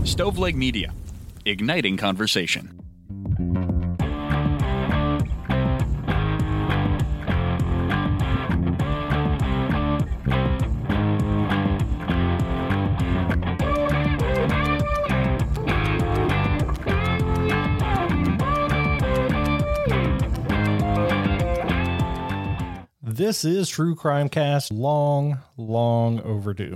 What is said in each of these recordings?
Stoveleg Media, igniting conversation. This is True Crime Cast, long overdue.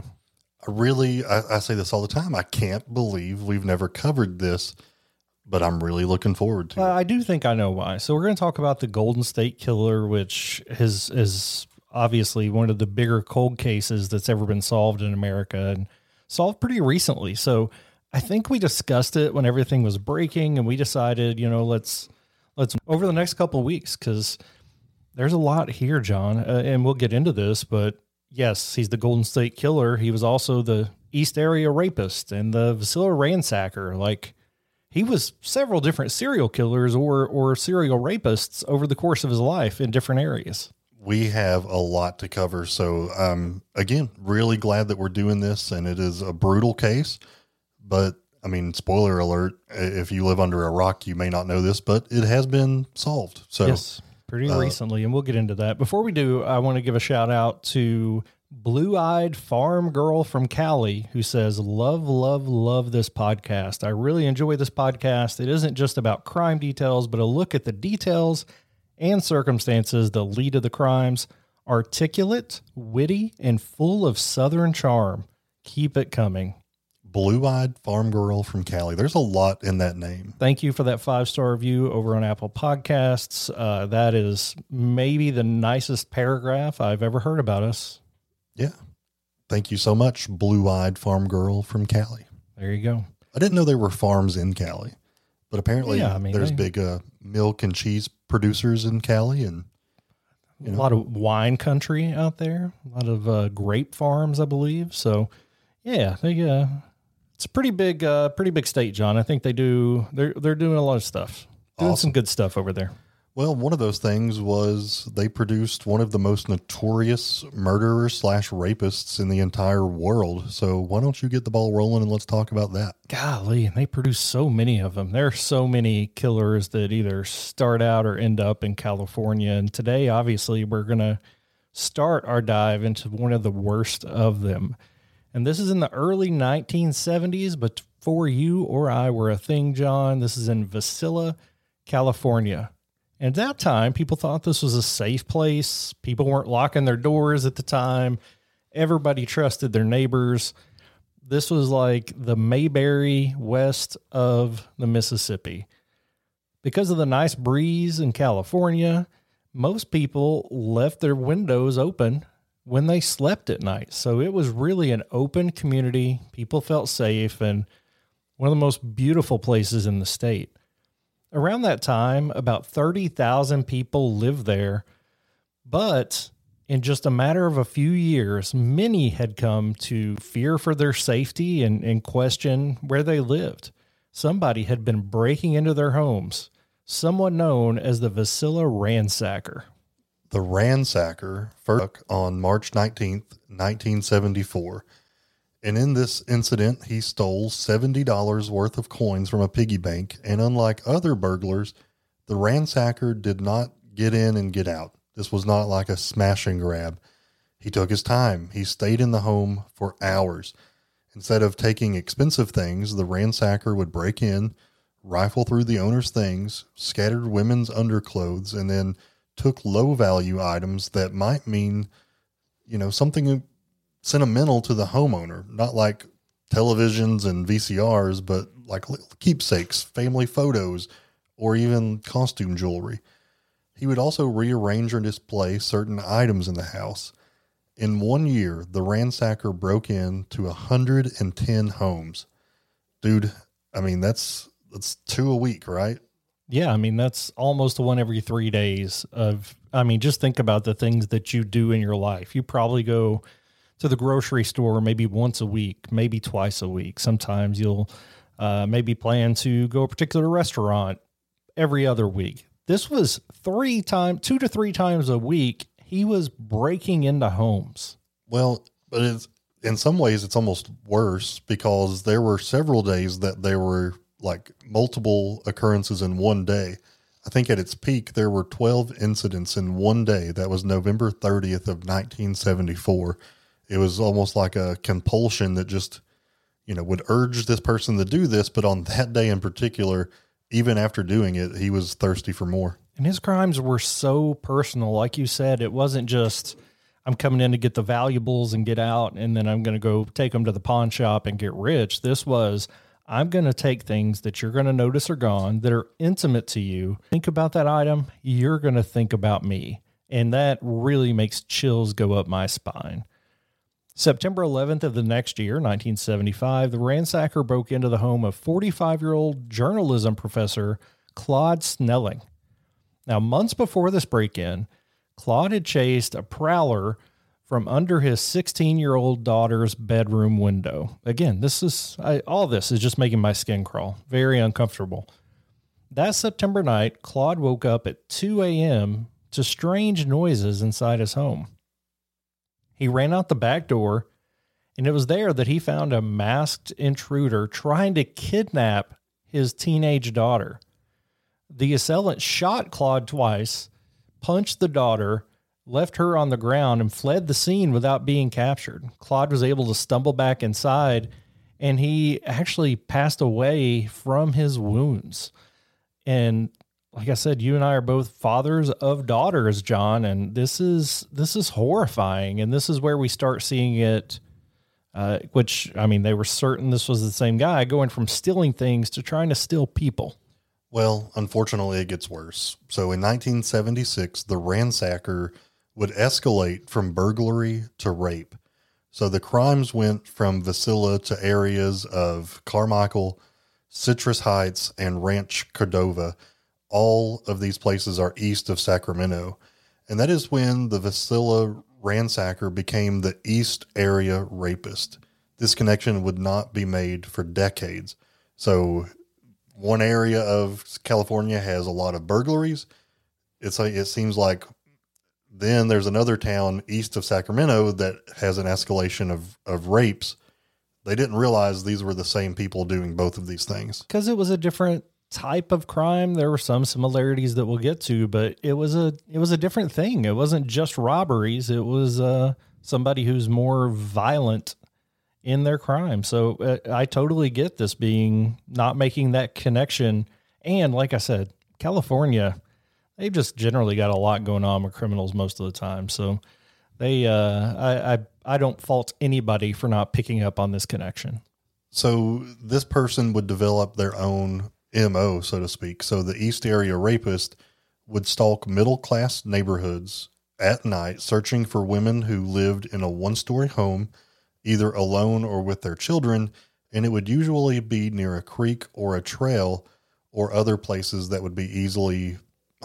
I say this all the time. I can't believe we've never covered this, but I'm really looking forward to it. I do think I know why. So we're going to talk about the Golden State Killer, which is obviously one of the bigger cold cases that's ever been solved in America and solved pretty recently. So I think we discussed it when everything was breaking, and we decided, let's over the next couple of weeks, because there's a lot here, John, and we'll get into this, but yes, he's the Golden State Killer. He was also the East Area Rapist and the Vasilla Ransacker. Like, he was several different serial killers or serial rapists over the course of his life in different areas. We have a lot to cover. So, again, really glad that we're doing this, and it is a brutal case, but I mean, spoiler alert, if you live under a rock, you may not know this, but it has been solved. So yes. Pretty recently, and we'll get into that. Before we do, I want to give a shout out to Blue-Eyed Farm Girl from Cali, who says, love this podcast. I really enjoy this podcast. It isn't just about crime details, but a look at the details and circumstances that lead to the crimes. Articulate, witty, and full of Southern charm. Keep it coming. Blue-Eyed Farm Girl from Cali. There's a lot in that name. Thank you for that 5-star review over on Apple Podcasts. That is maybe the nicest paragraph I've ever heard about us. Yeah. Thank you so much, Blue-Eyed Farm Girl from Cali. There you go. I didn't know there were farms in Cali, but apparently there's big milk and cheese producers in Cali, and a lot of wine country out there, a lot of grape farms, I believe. So yeah, it's a pretty big state, John. I think they're doing a lot of stuff, doing some good stuff over there. Well, one of those things was they produced one of the most notorious murderers / rapists in the entire world. So why don't you get the ball rolling and let's talk about that? Golly, and they produce so many of them. There are so many killers that either start out or end up in California. And today, obviously, we're going to start our dive into one of the worst of them. And this is in the early 1970s, but before you or I were a thing, John. This is in Vasilla, California. And at that time, people thought this was a safe place. People weren't locking their doors at the time. Everybody trusted their neighbors. This was like the Mayberry west of the Mississippi. Because of the nice breeze in California, most people left their windows open when they slept at night. So it was really an open community. People felt safe, and one of the most beautiful places in the state. Around that time, about 30,000 people lived there, but in just a matter of a few years, many had come to fear for their safety and question where they lived. Somebody had been breaking into their homes, someone known as the Vasilla Ransacker. The Ransacker first on March 19th, 1974. And in this incident, he stole $70 worth of coins from a piggy bank. And unlike other burglars, the Ransacker did not get in and get out. This was not like a smash and grab. He took his time. He stayed in the home for hours. Instead of taking expensive things, the Ransacker would break in, rifle through the owner's things, scattered women's underclothes, and then took low-value items that might mean, something sentimental to the homeowner, not like televisions and VCRs, but like keepsakes, family photos, or even costume jewelry. He would also rearrange or display certain items in the house. In 1 year, the Ransacker broke into 110 homes. Dude, I mean, that's 2 a week, right? Yeah, I mean, that's almost one every 3 days just think about the things that you do in your life. You probably go to the grocery store maybe once a week, maybe twice a week. Sometimes you'll maybe plan to go to a particular restaurant every other week. This was 2 to 3 times a week. He was breaking into homes. Well, but in some ways it's almost worse because there were several days that there were like multiple occurrences in one day. I think at its peak, there were 12 incidents in one day. That was November 30th of 1974. It was almost like a compulsion that just, would urge this person to do this. But on that day in particular, even after doing it, he was thirsty for more. And his crimes were so personal. Like you said, it wasn't just, I'm coming in to get the valuables and get out, and then I'm going to go take them to the pawn shop and get rich. This was, I'm going to take things that you're going to notice are gone, that are intimate to you. Think about that item. You're going to think about me. And that really makes chills go up my spine. September 11th of the next year, 1975, the ransacker broke into the home of 45-year-old journalism professor Claude Snelling. Now, months before this break-in, Claude had chased a prowler from under his 16-year-old daughter's bedroom window. Again, all this is just making my skin crawl. Very uncomfortable. That September night, Claude woke up at 2 a.m. to strange noises inside his home. He ran out the back door, and it was there that he found a masked intruder trying to kidnap his teenage daughter. The assailant shot Claude twice, punched the daughter, left her on the ground, and fled the scene without being captured. Claude was able to stumble back inside, and he actually passed away from his wounds. And like I said, you and I are both fathers of daughters, John, and this is horrifying. And this is where we start seeing it, which, I mean, they were certain this was the same guy, going from stealing things to trying to steal people. Well, unfortunately, it gets worse. So in 1976, the ransacker would escalate from burglary to rape. So the crimes went from Wasilla to areas of Carmichael, Citrus Heights, and Ranch Cordova. All of these places are east of Sacramento. And that is when the Wasilla ransacker became the East Area Rapist. This connection would not be made for decades. So one area of California has a lot of burglaries. It seems like then there's another town east of Sacramento that has an escalation of rapes. They didn't realize these were the same people doing both of these things. Because it was a different type of crime. There were some similarities that we'll get to, but it was a different thing. It wasn't just robberies. It was somebody who's more violent in their crime. So I totally get this being not making that connection. And like I said, California, they've just generally got a lot going on with criminals most of the time. So they, I don't fault anybody for not picking up on this connection. So this person would develop their own MO, so to speak. So the East Area Rapist would stalk middle-class neighborhoods at night, searching for women who lived in a one-story home, either alone or with their children, and it would usually be near a creek or a trail or other places that would be easy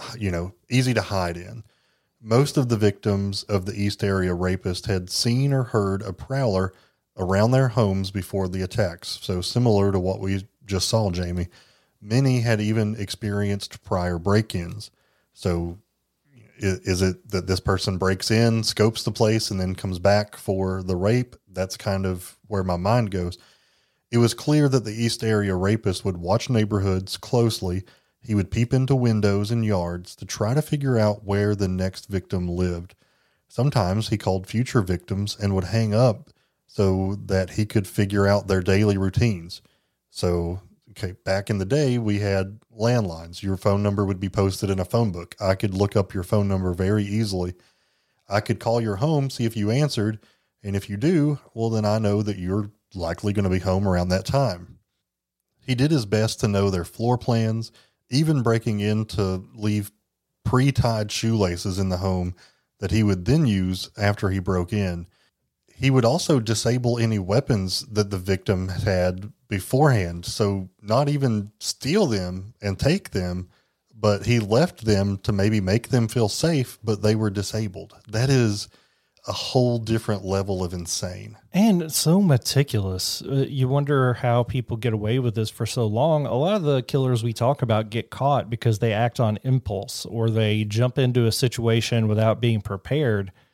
to hide in. Most of the victims of the East Area Rapist had seen or heard a prowler around their homes before the attacks. So similar to what we just saw, Jamie. Many had even experienced prior break-ins. So is it that this person breaks in, scopes the place, and then comes back for the rape? That's kind of where my mind goes. It was clear that the East Area Rapist would watch neighborhoods closely. He would peep into windows and yards to try to figure out where the next victim lived. Sometimes he called future victims and would hang up so that he could figure out their daily routines. So, okay, back in the day, we had landlines. Your phone number would be posted in a phone book. I could look up your phone number very easily. I could call your home, see if you answered, and if you do, well, then I know that you're likely going to be home around that time. He did his best to know their floor plans, even breaking in to leave pre-tied shoelaces in the home that he would then use after he broke in. He would also disable any weapons that the victim had beforehand. So not even steal them and take them, but he left them to maybe make them feel safe, but they were disabled. That is a whole different level of insane. And so meticulous. You wonder how people get away with this for so long. A lot of the killers we talk about get caught because they act on impulse or they jump into a situation without being prepared.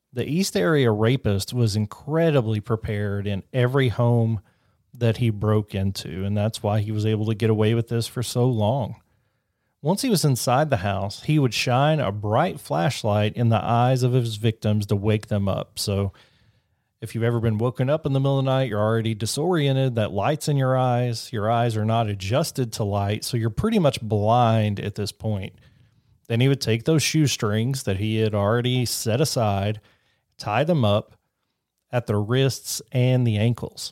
The East Area Rapist was incredibly prepared in every home that he broke into, and that's why he was able to get away with this for so long. Once he was inside the house, he would shine a bright flashlight in the eyes of his victims to wake them up. So if you've ever been woken up in the middle of the night, you're already disoriented, that light's in your eyes are not adjusted to light, so you're pretty much blind at this point. Then he would take those shoestrings that he had already set aside, tie them up at the wrists and the ankles.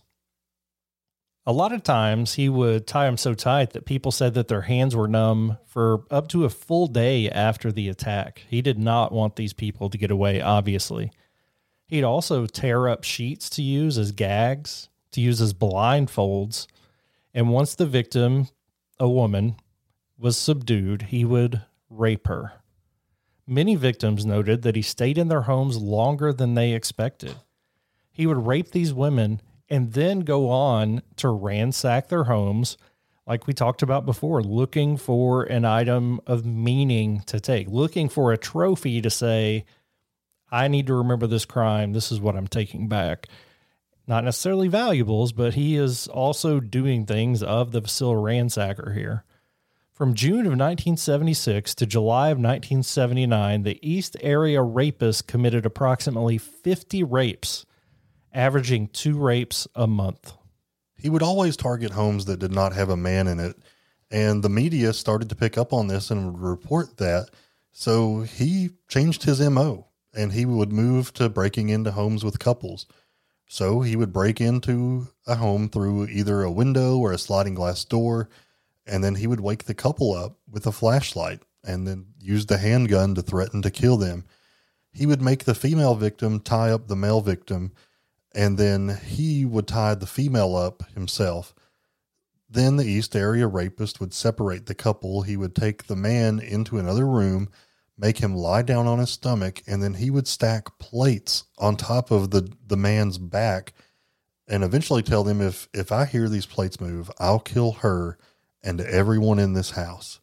A lot of times he would tie them so tight that people said that their hands were numb for up to a full day after the attack. He did not want these people to get away, obviously. He'd also tear up sheets to use as gags, to use as blindfolds. And once the victim, a woman, was subdued, he would rape her. Many victims noted that he stayed in their homes longer than they expected. He would rape these women and then go on to ransack their homes, like we talked about before, looking for an item of meaning to take, looking for a trophy to say, I need to remember this crime. This is what I'm taking back. Not necessarily valuables, but he is also doing things of the facile ransacker here. From June of 1976 to July of 1979, the East Area Rapist committed approximately 50 rapes, averaging 2 rapes a month. He would always target homes that did not have a man in it, and the media started to pick up on this and would report that. So he changed his MO, and he would move to breaking into homes with couples. So he would break into a home through either a window or a sliding glass door, and then he would wake the couple up with a flashlight and then use the handgun to threaten to kill them. He would make the female victim tie up the male victim, and then he would tie the female up himself. Then the East Area Rapist would separate the couple. He would take the man into another room, make him lie down on his stomach, and then he would stack plates on top of the man's back and eventually tell them, if I hear these plates move, I'll kill her and everyone in this house.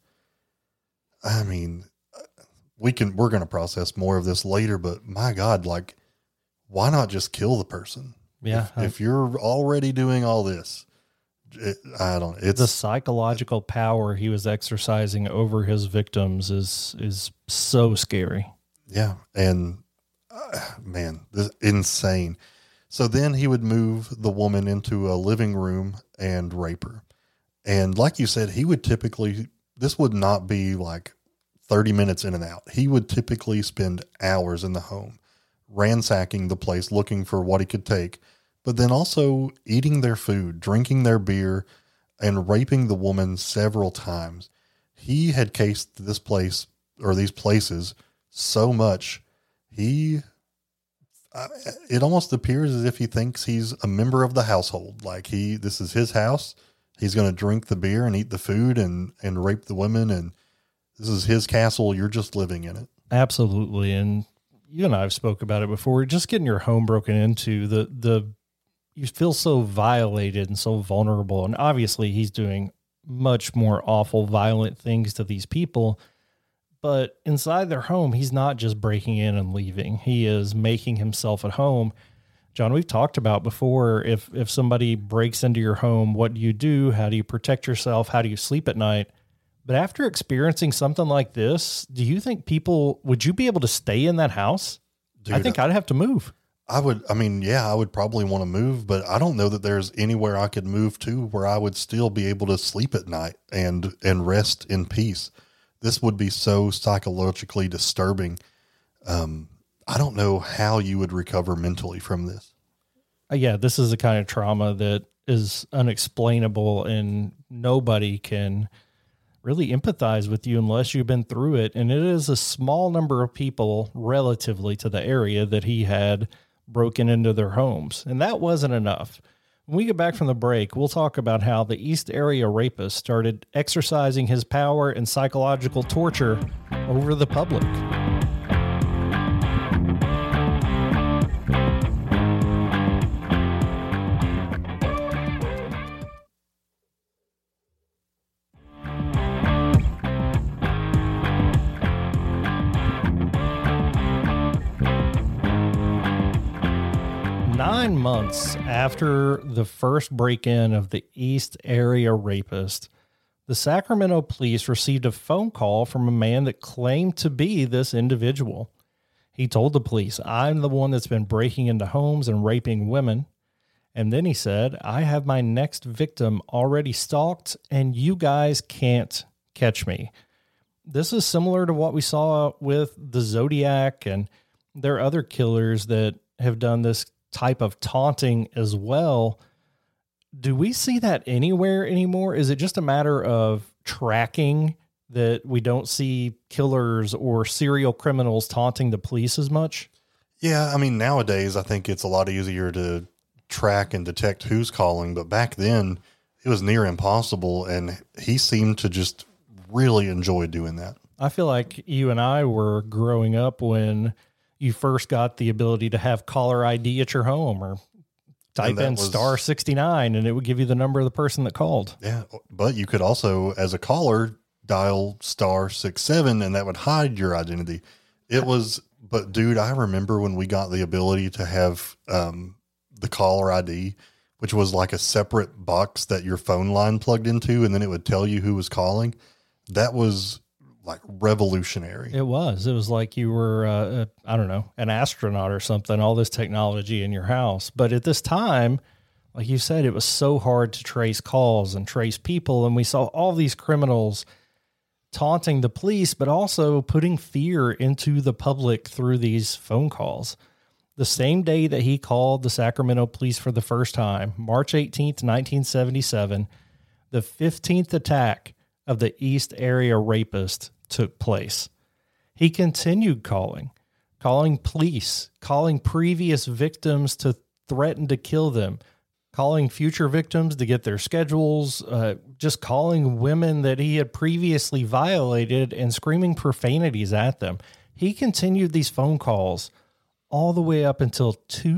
I mean, we're going to process more of this later, but my God, like, why not just kill the person? Yeah. If you're already doing all this, it's the psychological power he was exercising over his victims is so scary. Yeah. And man, this is insane. So then he would move the woman into a living room and rape her. And like you said, he would typically, this would not be like 30 minutes in and out. He would typically spend hours in the home, ransacking the place, looking for what he could take, but then also eating their food, drinking their beer, and raping the woman several times. He had cased this place or these places so much, it almost appears as if he thinks he's a member of the household. Like this is his house. He's going to drink the beer and eat the food and rape the women. And this is his castle. You're just living in it. Absolutely. And you and I have spoke about it before. Just getting your home broken into, you feel so violated and so vulnerable. And obviously he's doing much more awful, violent things to these people. But inside their home, he's not just breaking in and leaving. He is making himself at home. John, we've talked about before, if somebody breaks into your home, what do you do? How do you protect yourself? How do you sleep at night? But after experiencing something like this, do you think would you be able to stay in that house? Dude, I think I'd have to move. I would probably want to move, but I don't know that there's anywhere I could move to where I would still be able to sleep at night and rest in peace. This would be so psychologically disturbing. I don't know how you would recover mentally from this. Yeah, this is the kind of trauma that is unexplainable, and nobody can really empathize with you unless you've been through it. And it is a small number of people relatively to the area that he had broken into their homes. And that wasn't enough. When we get back from the break, we'll talk about how the East Area Rapist started exercising his power and psychological torture over the public. 9 months after the first break-in of the East Area Rapist, the Sacramento police received a phone call from a man that claimed to be this individual. He told the police, "I'm the one that's been breaking into homes and raping women." And then he said, "I have my next victim already stalked, and you guys can't catch me." This is similar to what we saw with the Zodiac, and there are other killers that have done this type of taunting as well. Do we see that anywhere anymore? Is it just a matter of tracking that we don't see killers or serial criminals taunting the police as much? Yeah, I mean, nowadays I think it's a lot easier to track and detect who's calling, but back then it was near impossible, and he seemed to just really enjoy doing that. I feel like you and I were growing up when you first got the ability to have caller ID at your home, or type in star 69 and it would give you the number of the person that called. Yeah, but you could also, as a caller, dial star 67 and that would hide your identity. But dude, I remember when we got the ability to have the caller ID, which was like a separate box that your phone line plugged into, and then it would tell you who was calling. That was like revolutionary. It was like you were, I don't know, an astronaut or something, all this technology in your house. But at this time, like you said, it was so hard to trace calls and trace people. And we saw all these criminals taunting the police, but also putting fear into the public through these phone calls. The same day that he called the Sacramento police for the first time, March 18th, 1977, the 15th attack of the East Area Rapist took place. He continued calling police, calling previous victims to threaten to kill them, calling future victims to get their schedules, just calling women that he had previously violated and screaming profanities at them. He continued these phone calls all the way up until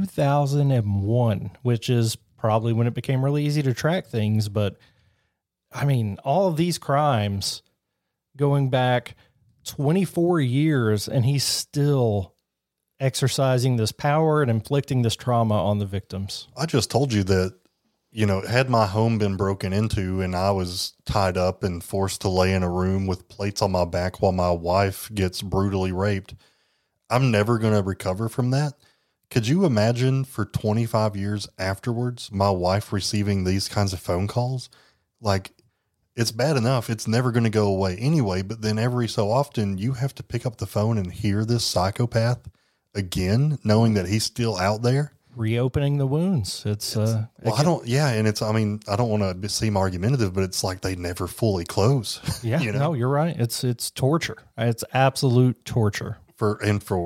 2001, which is probably when it became really easy to track things. But I mean, all of these crimes going back 24 years, and he's still exercising this power and inflicting this trauma on the victims. I just told you that, had my home been broken into and I was tied up and forced to lay in a room with plates on my back while my wife gets brutally raped, I'm never going to recover from that. Could you imagine for 25 years afterwards, my wife receiving these kinds of phone calls? Like, it's bad enough. It's never going to go away anyway. But then every so often you have to pick up the phone and hear this psychopath again, knowing that he's still out there. Reopening the wounds. I don't want to seem argumentative, but it's like they never fully close. Yeah, no, you're right. It's torture. It's absolute torture. For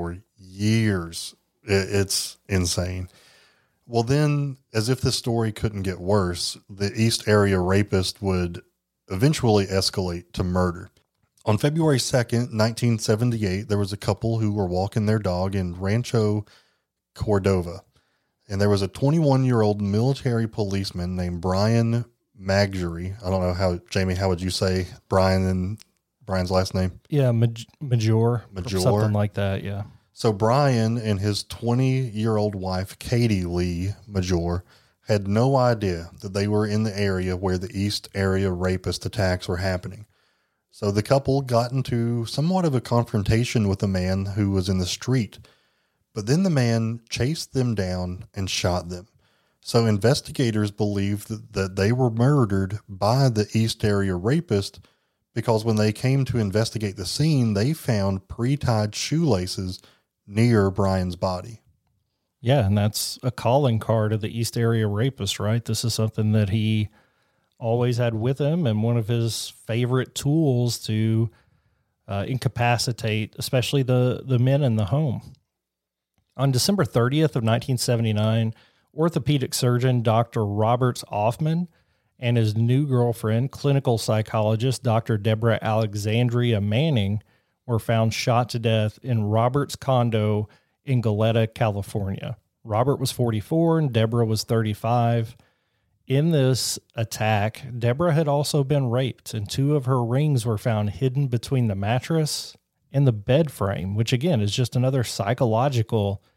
years. It's insane. Well, then, as if the story couldn't get worse, the East Area Rapist would eventually escalate to murder. On February 2nd, 1978, there was a couple who were walking their dog in Rancho Cordova, and there was a 21-year-old military policeman named Brian Maggiore. I don't know how, Jamie, how would you say Brian's last name? Yeah, Major, something like that, yeah. So Brian and his 20-year-old wife, Katie Lee Major, had no idea that they were in the area where the East Area Rapist attacks were happening. So the couple got into somewhat of a confrontation with a man who was in the street, but then the man chased them down and shot them. So investigators believe that they were murdered by the East Area Rapist because when they came to investigate the scene, they found pre-tied shoelaces near Brian's body. Yeah, and that's a calling card of the East Area Rapist, right? This is something that he always had with him and one of his favorite tools to incapacitate, especially the men in the home. On December 30th of 1979, orthopedic surgeon Dr. Robert Offman and his new girlfriend, clinical psychologist Dr. Deborah Alexandria Manning, were found shot to death in Robert's condo in Goleta, California. Robert was 44 and Deborah was 35. In this attack, Deborah had also been raped, and 2 of her rings were found hidden between the mattress and the bed frame, which again is just another psychological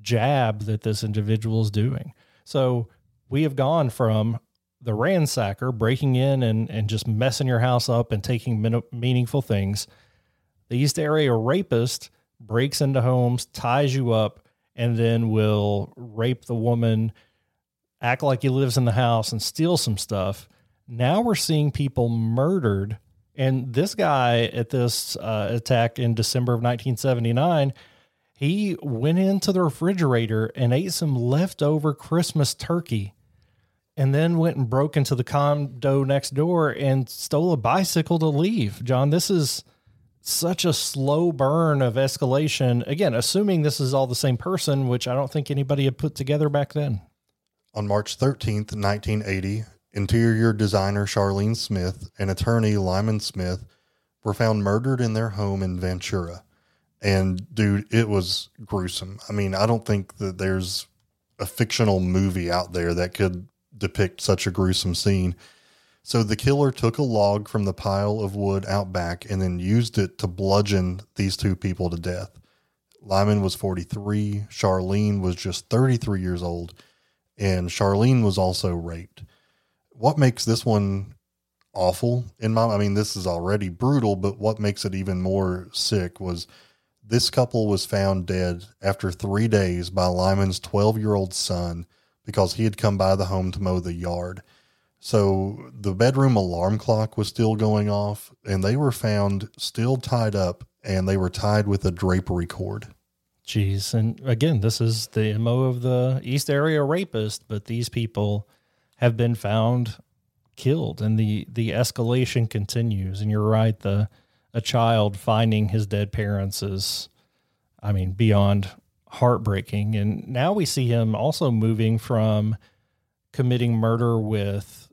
jab that this individual is doing. So we have gone from the ransacker breaking in and just messing your house up and taking meaningful things. The East Area Rapist breaks into homes, ties you up, and then will rape the woman, act like he lives in the house, and steal some stuff. Now we're seeing people murdered. And this guy at this attack in December of 1979, he went into the refrigerator and ate some leftover Christmas turkey, and then went and broke into the condo next door and stole a bicycle to leave. John, this is such a slow burn of escalation. Again, assuming this is all the same person, which I don't think anybody had put together back then. On March 13th, 1980, interior designer Charlene Smith and attorney Lyman Smith were found murdered in their home in Ventura. And dude, it was gruesome. I mean, I don't think that there's a fictional movie out there that could depict such a gruesome scene. So the killer took a log from the pile of wood out back and then used it to bludgeon these two people to death. Lyman was 43. Charlene was just 33 years old. And Charlene was also raped. What makes this one awful I mean, this is already brutal, but what makes it even more sick was this couple was found dead after 3 days by Lyman's 12-year-old son because he had come by the home to mow the yard. So the bedroom alarm clock was still going off, and they were found still tied up, and they were tied with a drapery cord. Jeez. And again, this is the MO of the East Area Rapist, but these people have been found killed, and the escalation continues. And you're right, a child finding his dead parents is, I mean, beyond heartbreaking. And now we see him also moving from committing murder with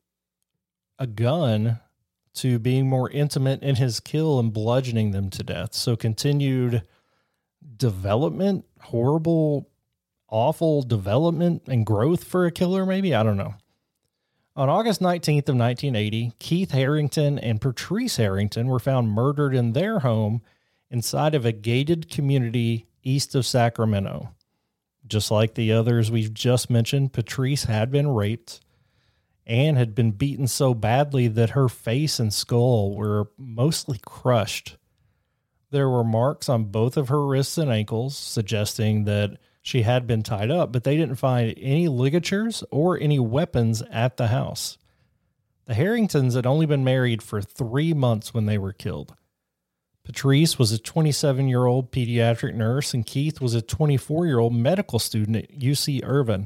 a gun to being more intimate in his kill and bludgeoning them to death. So continued development, horrible, awful development and growth for a killer, maybe? I don't know. On August 19th of 1980, Keith Harrington and Patrice Harrington were found murdered in their home inside of a gated community east of Sacramento. Just like the others we've just mentioned, Patrice had been raped and had been beaten so badly that her face and skull were mostly crushed. There were marks on both of her wrists and ankles, suggesting that she had been tied up, but they didn't find any ligatures or any weapons at the house. The Harringtons had only been married for 3 months when they were killed. Patrice was a 27-year-old pediatric nurse, and Keith was a 24-year-old medical student at UC Irvine.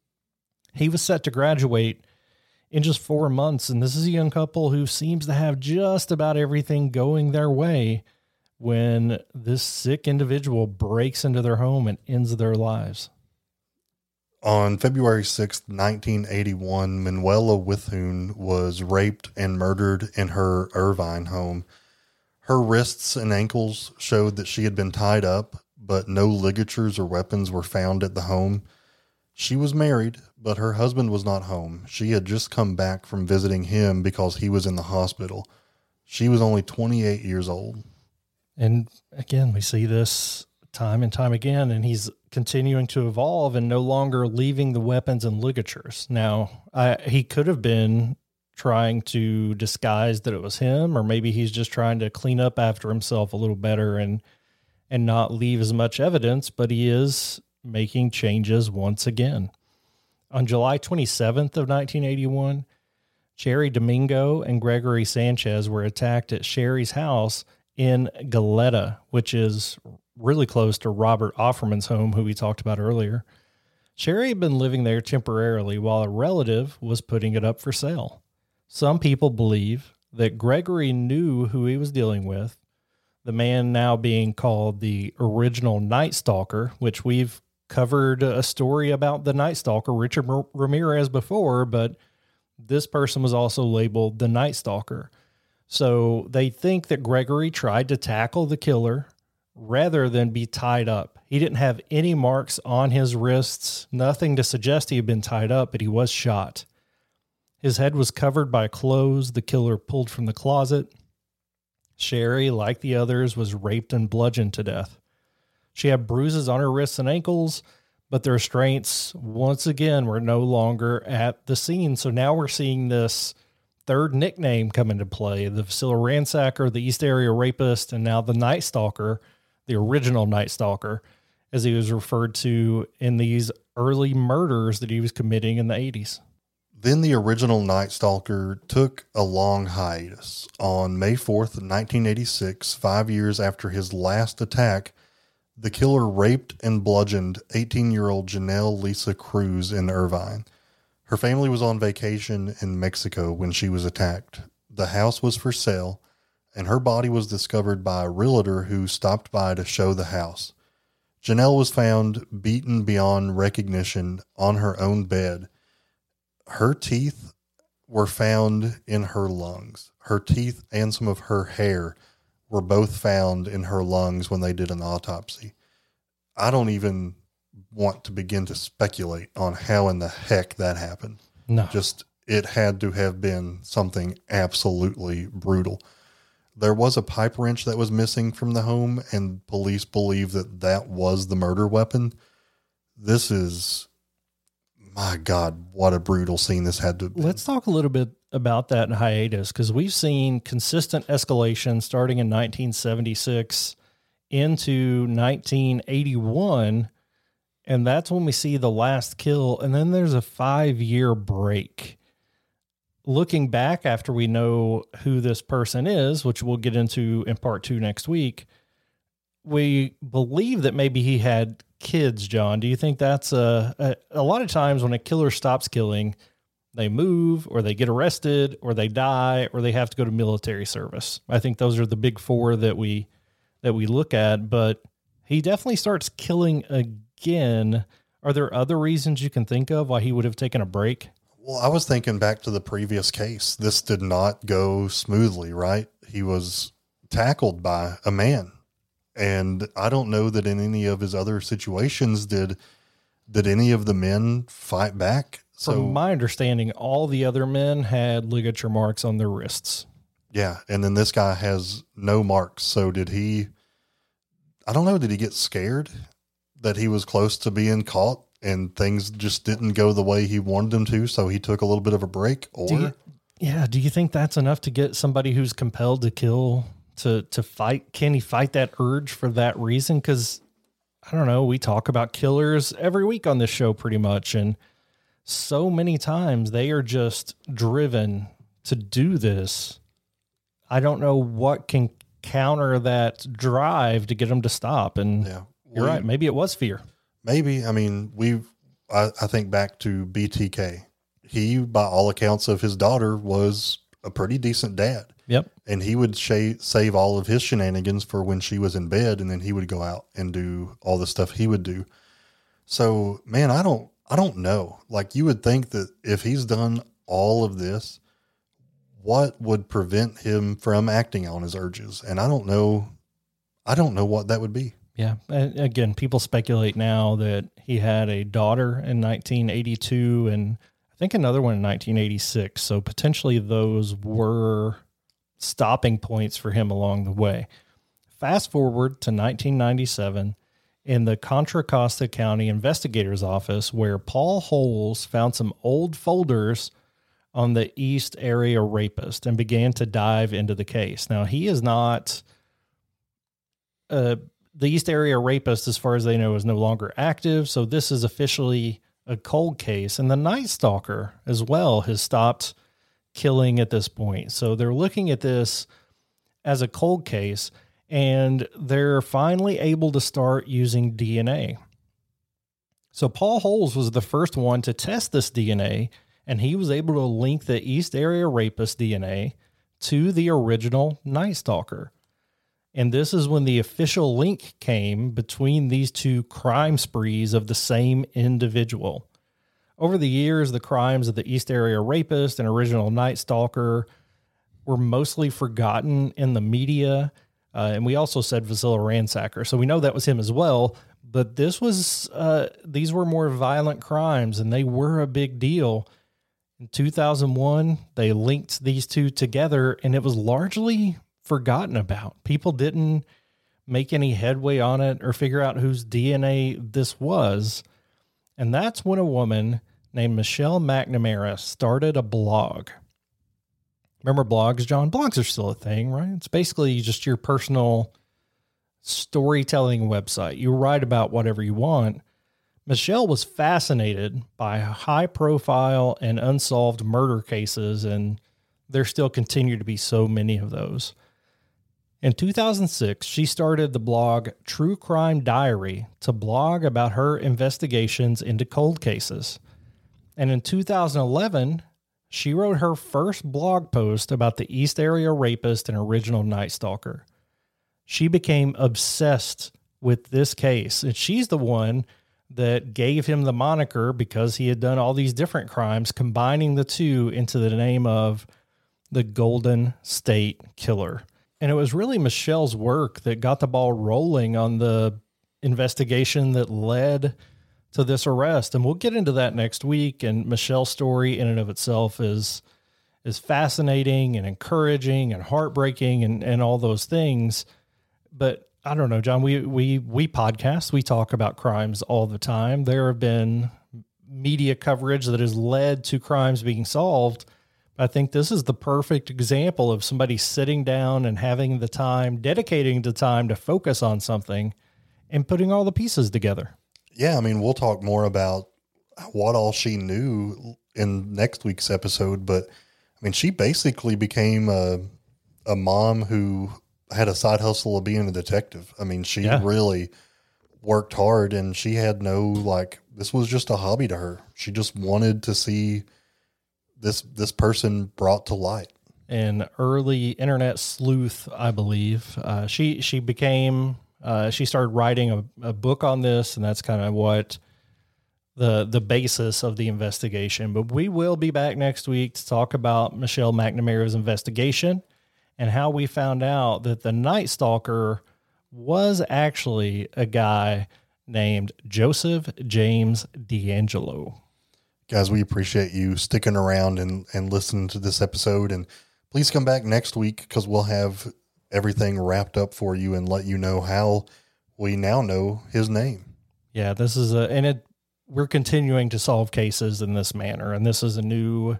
He was set to graduate in just 4 months, and this is a young couple who seems to have just about everything going their way when this sick individual breaks into their home and ends their lives. On February 6th, 1981, Manuela Withune was raped and murdered in her Irvine home. Her wrists and ankles showed that she had been tied up, but no ligatures or weapons were found at the home. She was married, but her husband was not home. She had just come back from visiting him because he was in the hospital. She was only 28 years old. And again, we see this time and time again, and he's continuing to evolve and no longer leaving the weapons and ligatures. Now, he could have been trying to disguise that it was him, or maybe he's just trying to clean up after himself a little better and not leave as much evidence, but he is making changes once again. On July 27th of 1981, Sherry Domingo and Gregory Sanchez were attacked at Sherry's house in Goleta, which is really close to Robert Offerman's home, who we talked about earlier. Sherry had been living there temporarily while a relative was putting it up for sale. Some people believe that Gregory knew who he was dealing with, the man now being called the original Night Stalker, which we've covered a story about the Night Stalker, Richard Ramirez, before, but this person was also labeled the Night Stalker. So they think that Gregory tried to tackle the killer rather than be tied up. He didn't have any marks on his wrists, nothing to suggest he had been tied up, but he was shot. His head was covered by clothes the killer pulled from the closet. Sherry, like the others, was raped and bludgeoned to death. She had bruises on her wrists and ankles, but the restraints, once again, were no longer at the scene. So now we're seeing this third nickname come into play, the Vasila Ransacker, the East Area Rapist, and now the Night Stalker, the original Night Stalker, as he was referred to in these early murders that he was committing in the 80s. Then the original Night Stalker took a long hiatus. On May 4th, 1986, 5 years after his last attack, the killer raped and bludgeoned 18-year-old Janelle Lisa Cruz in Irvine. Her family was on vacation in Mexico when she was attacked. The house was for sale, and her body was discovered by a realtor who stopped by to show the house. Janelle was found beaten beyond recognition on her own bed. Her teeth were found in her lungs. Her teeth and some of her hair were both found in her lungs when they did an autopsy. I don't even want to begin to speculate on how in the heck that happened. No. Just, it had to have been something absolutely brutal. There was a pipe wrench that was missing from the home, and police believe that that was the murder weapon. This is, my God, what a brutal scene this had to have been. Let's talk a little bit about that in hiatus, because we've seen consistent escalation starting in 1976 into 1981, and that's when we see the last kill, and then there's a 5-year break. Looking back after we know who this person is, which we'll get into in part 2 next week, we believe that maybe he had kids, John. Do you think that's a lot of times when a killer stops killing, they move or they get arrested or they die or they have to go to military service? I think those are the big 4 that we look at, but he definitely starts killing again. Are there other reasons you can think of why he would have taken a break? Well, I was thinking back to the previous case. This did not go smoothly, right? He was tackled by a man. And I don't know that in any of his other situations did any of the men fight back. So, from my understanding, all the other men had ligature marks on their wrists. Yeah, and then this guy has no marks. So did he, I don't know, did he get scared that he was close to being caught and things just didn't go the way he wanted them to, so he took a little bit of a break? Or do you think that's enough to get somebody who's compelled to kill to fight? Can he fight that urge for that reason? Because, I don't know, we talk about killers every week on this show pretty much, and so many times they are just driven to do this. I don't know what can counter that drive to get them to stop. And you're right. Maybe it was fear. Maybe. I mean, I think back to BTK. He, by all accounts of his daughter, was a pretty decent dad. Yep. And he would save all of his shenanigans for when she was in bed, and then he would go out and do all the stuff he would do. So, man, I don't know. Like, you would think that if he's done all of this, what would prevent him from acting on his urges? And I don't know what that would be. Yeah. And again, people speculate now that he had a daughter in 1982 and I think another one in 1986. So potentially those were stopping points for him along the way. Fast forward to 1997 in the Contra Costa County Investigator's Office, where Paul Holes found some old folders on the East Area Rapist and began to dive into the case. Now, he is not, the East Area Rapist, as far as they know, is no longer active. So this is officially a cold case. And the Night Stalker as well has stopped killing at this point. So they're looking at this as a cold case, and they're finally able to start using DNA. So Paul Holes was the first one to test this DNA, and he was able to link the East Area Rapist DNA to the original Night Stalker. And this is when the official link came between these two crime sprees of the same individual. Over the years, the crimes of the East Area Rapist and original Night Stalker were mostly forgotten in the media. And we also said Vasila Ransacker, so we know that was him as well. But this was, these were more violent crimes, and they were a big deal. In 2001, they linked these two together, and it was largely forgotten about. People didn't make any headway on it or figure out whose DNA this was. And that's when a woman named Michelle McNamara started a blog. Remember blogs, John? Blogs are still a thing, right? It's basically just your personal storytelling website. You write about whatever you want. Michelle was fascinated by high-profile and unsolved murder cases, and there still continue to be so many of those. In 2006, she started the blog True Crime Diary to blog about her investigations into cold cases. And in 2011, she wrote her first blog post about the East Area Rapist and original Night Stalker. She became obsessed with this case, and she's the one that gave him the moniker because he had done all these different crimes, combining the two into the name of the Golden State Killer. And it was really Michelle's work that got the ball rolling on the investigation that led to this arrest. And we'll get into that next week. And Michelle's story in and of itself is fascinating and encouraging and heartbreaking and all those things. But I don't know, John, we podcast, we talk about crimes all the time. There have been media coverage that has led to crimes being solved. I think this is the perfect example of somebody sitting down and having the time, dedicating the time to focus on something and putting all the pieces together. Yeah, I mean, we'll talk more about what all she knew in next week's episode, but I mean, she basically became a mom who had a side hustle of being a detective. I mean, she really worked hard, and she had this was just a hobby to her. She just wanted to see this person brought to light. An early internet sleuth, I believe. She started writing a book on this, and that's kind of what the basis of the investigation. But we will be back next week to talk about Michelle McNamara's investigation and how we found out that the Night Stalker was actually a guy named Joseph James DeAngelo. Guys, we appreciate you sticking around and listening to this episode. And please come back next week because we'll have everything wrapped up for you and let you know how we now know his name. Yeah, this is we're continuing to solve cases in this manner. And this is a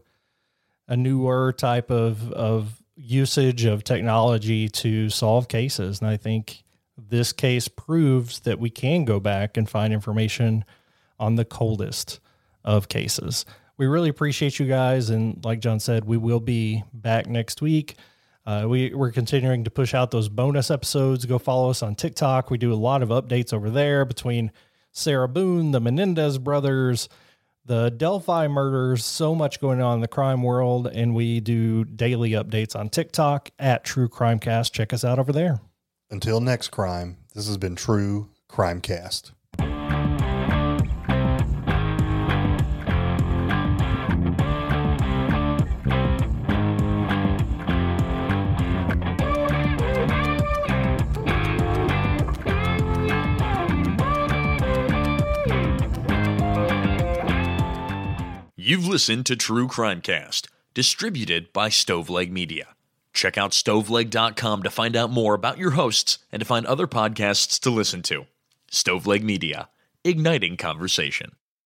newer type of usage of technology to solve cases. And I think this case proves that we can go back and find information on the coldest of cases. We really appreciate you guys. And like John said, we will be back next week. We're continuing to push out those bonus episodes. Go follow us on TikTok. We do a lot of updates over there between Sarah Boone, the Menendez brothers, the Delphi murders, so much going on in the crime world. And we do daily updates on TikTok at True Crimecast. Check us out over there. Until next crime, this has been True Crimecast. You've listened to True Crimecast, distributed by Stoveleg Media. Check out stoveleg.com to find out more about your hosts and to find other podcasts to listen to. Stoveleg Media, igniting conversation.